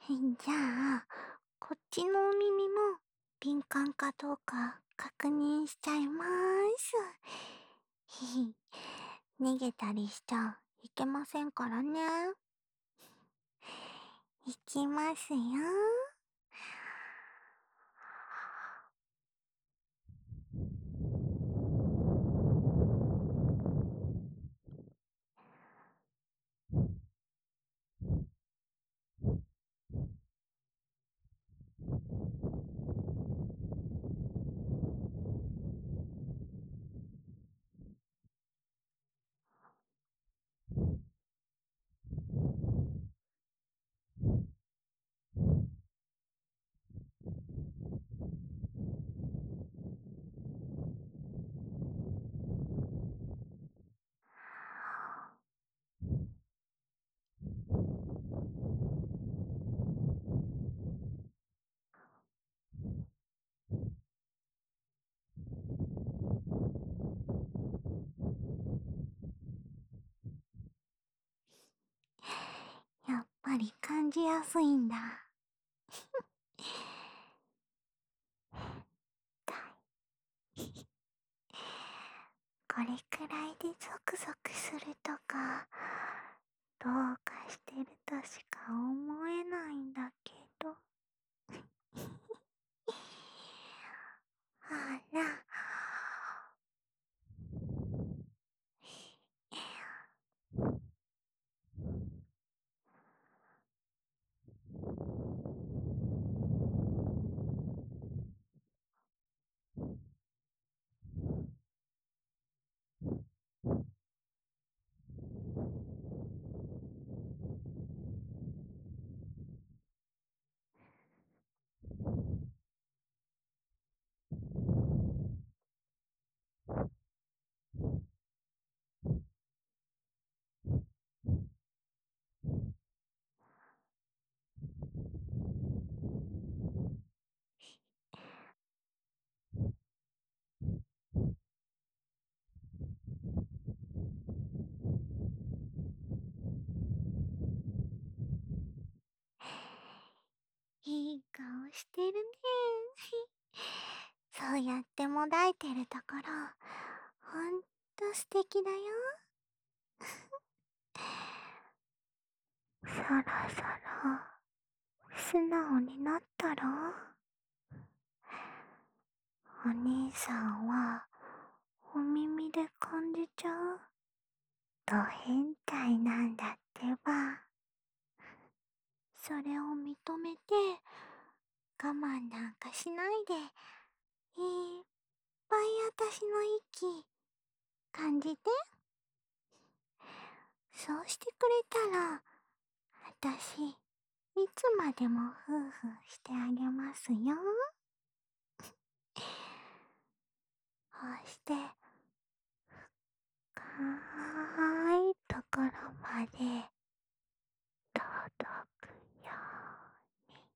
じゃあ、こっちのお耳も敏感かどうか確認しちゃいまーす。逃げたりしちゃいけませんからね。いきますよ。やっぱり感じやすいんだ。これくらいでゾクゾクするとか、どうかしてるとしか思えないんだけど。あら。いい顔してるね。そうやってもだいてるところ、ほんと素敵だよ。そろそろ、素直になったら？お兄さんは、お耳で感じちゃうド変態なんだってば。それを認めて、我慢なんかしないで、いっぱい私の息、感じて。そうしてくれたら、私、いつまでも夫婦してあげますよ。こうして、深いところまで届くように。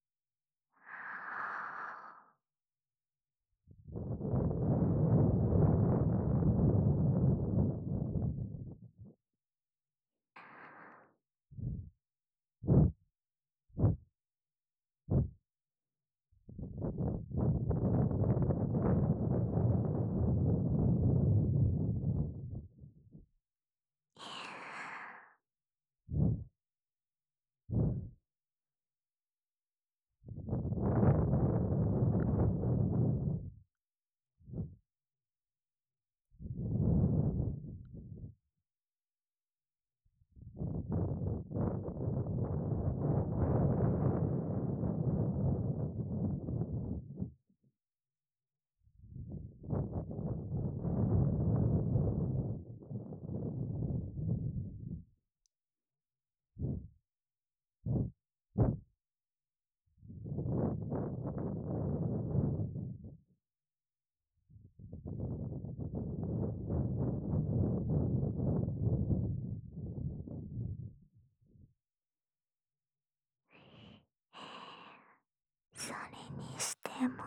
それにしても、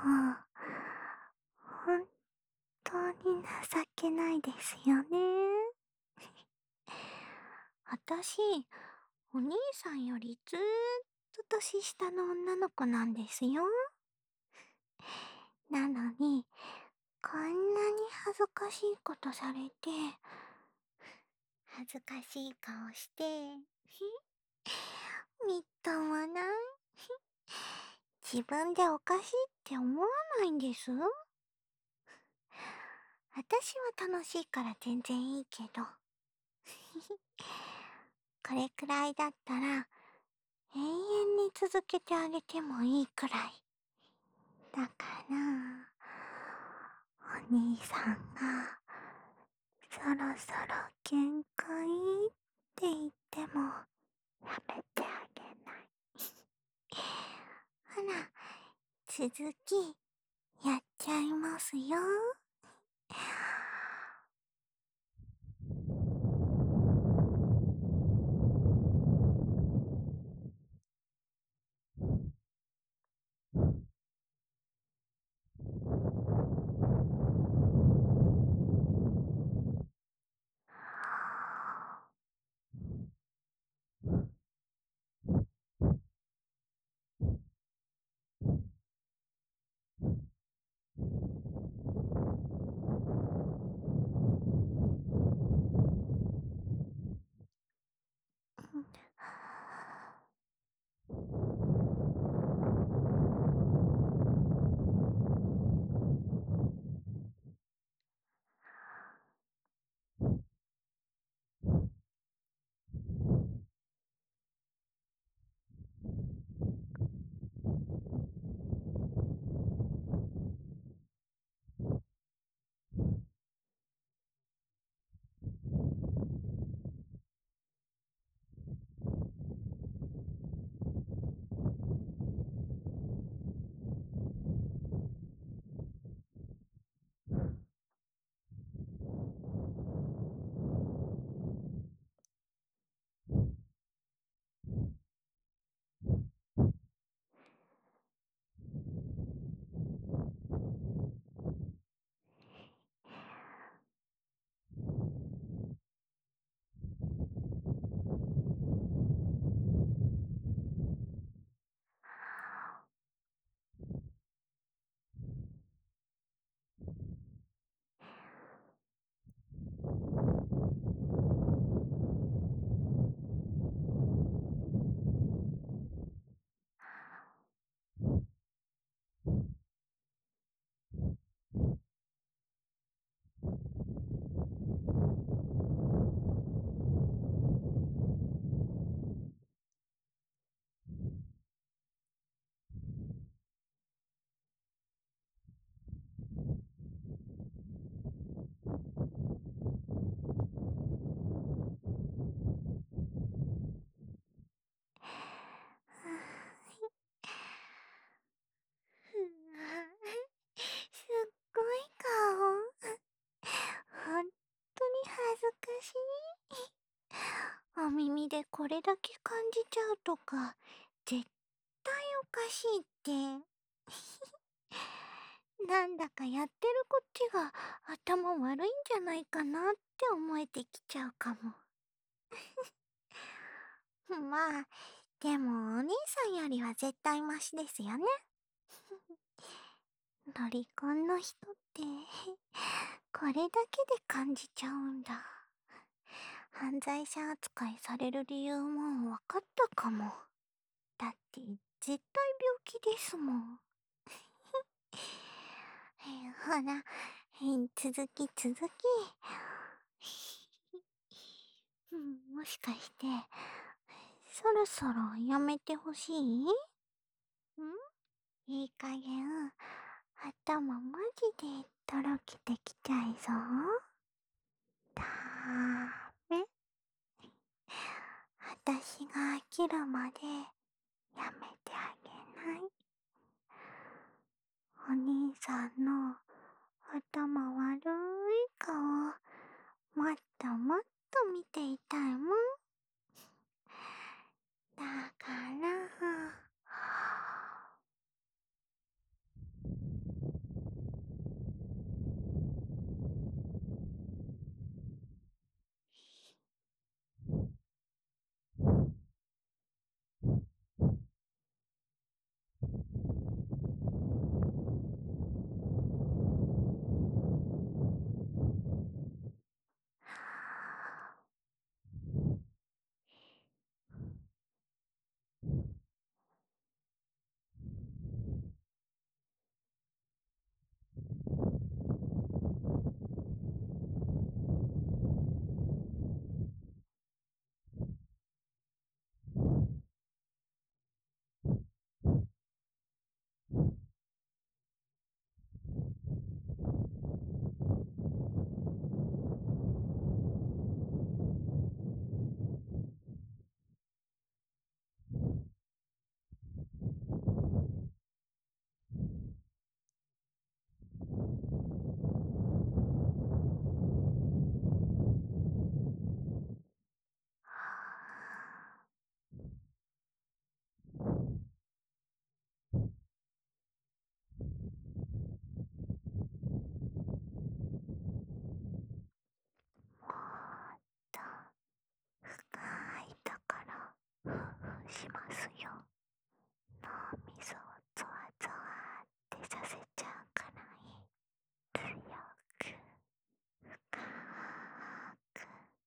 本当に情けないですよね。私、お兄さんよりずーっ年下の女の子なんですよ。なのに、こんなに恥ずかしいことされて、恥ずかしい顔して、みっともない。自分でおかしいって思わないんです？私は楽しいから全然いいけど。これくらいだったら、永遠に続けてあげてもいいくらい。だから、お兄さんが、そろそろ限界って言っても、やめてあげない。ほら、続き、やっちゃいますよ。すっごい顔。ほんとに恥ずかしい。お耳でこれだけ感じちゃうとか、絶対おかしいって。なんだかやってるこっちが頭悪いんじゃないかなって思えてきちゃうかも。まあ、でもお兄さんよりは絶対マシですよね。ロリコンの人って、これだけで感じちゃうんだ。犯罪者扱いされる理由も分かったかも。だって絶対病気ですもん。ほら、続き。もしかして、そろそろやめてほしい？いい加減、頭マジでとろけてきちゃいそう。だーめ。私が飽きるまでやめてあげない。お兄さんの頭悪い顔、もっともっと見ていたいもん。だから、 しますよ。脳みそをゾワゾワってさせちゃうくらい強く深く。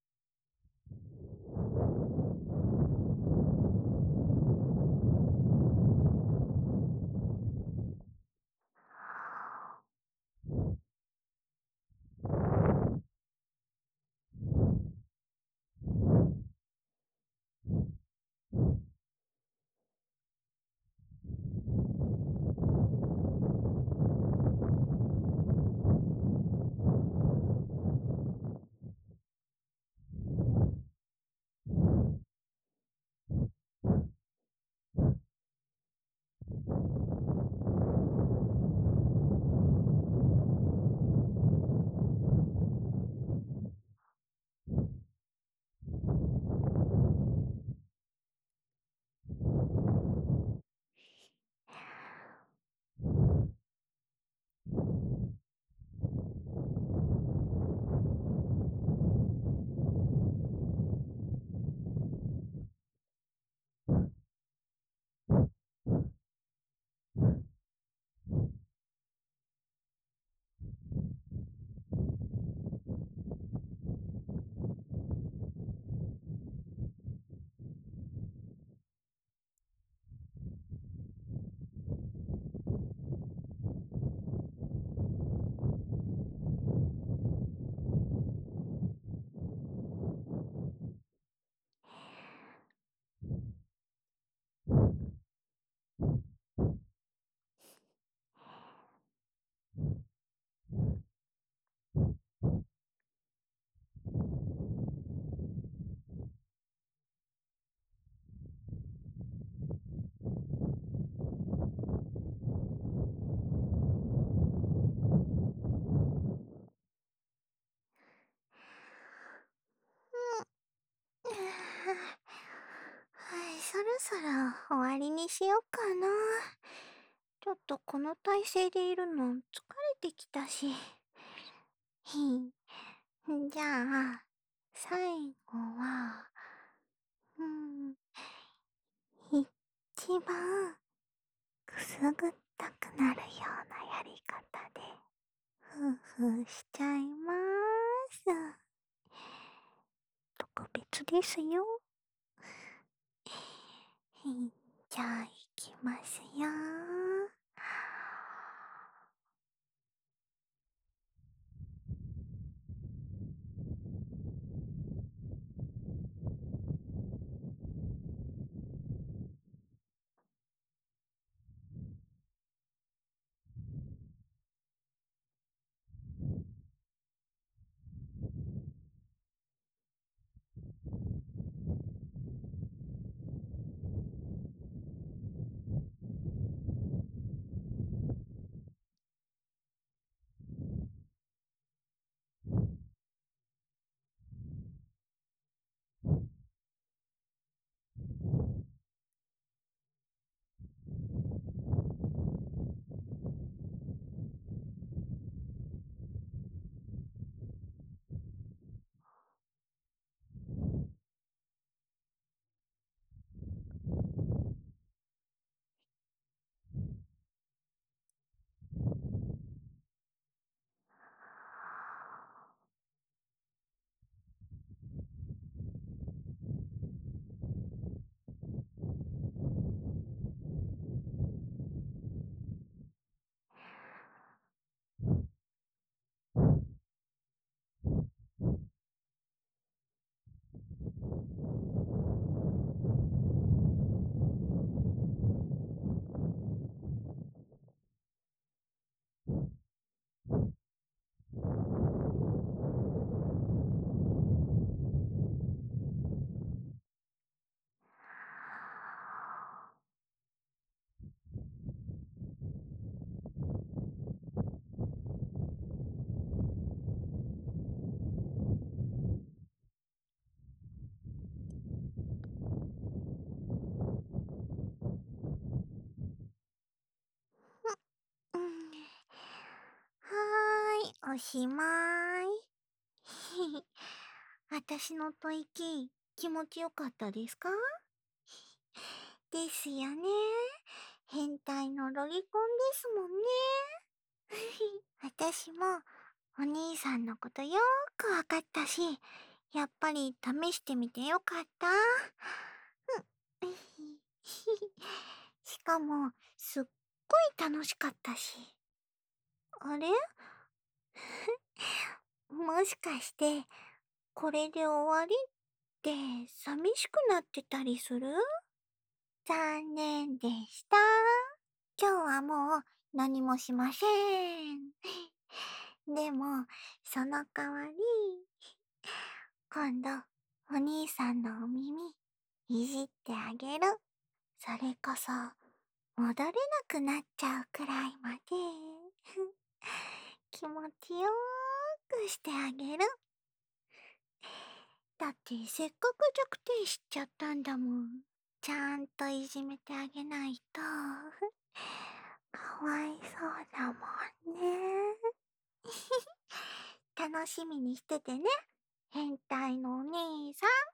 はい、そろそろ終わりにしようかな。ちょっとこの体勢でいるの疲れてきたし。じゃあ、最後は、うん、一番くすぐったくなるようなやり方で、ふうふうしちゃいまーす。特別ですよ。じゃあ、いきますよ。うん、はーい、おしまーい。私の吐息、気持ちよかったですか？ ですよね。変態のロリコンですもんね。私もお兄さんのことよーくわかったし、やっぱり試してみてよかった。うん。しかも、すっごい楽しかったし。あれもしかして、これで終わりって寂しくなってたりする？残念でした。今日はもう何もしません。でも、その代わり、今度、お兄さんのお耳、いじってあげる。それこそ、戻れなくなっちゃうくらいまで、気持ちよーくしてあげる。だってせっかく弱点知っちゃったんだもん。ちゃんといじめてあげないと、かわいそうだもんね。楽しみにしててね、変態のお兄さん。